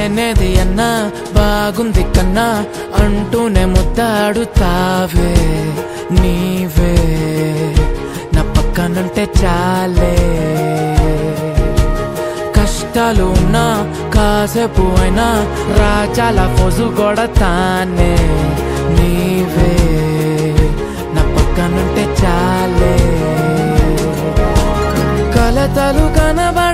లేనేది అన్నా బాగుంది కన్నా అంటూనే ముద్దాడుతావే నీవే నా పక్కనుంటే చాలే కష్టాలు ఉన్నా కాసేపు అయినా రాజాల ఫోజు కొడతానే నీవే నా పక్కనుంటే చాలే కలతలు కనబ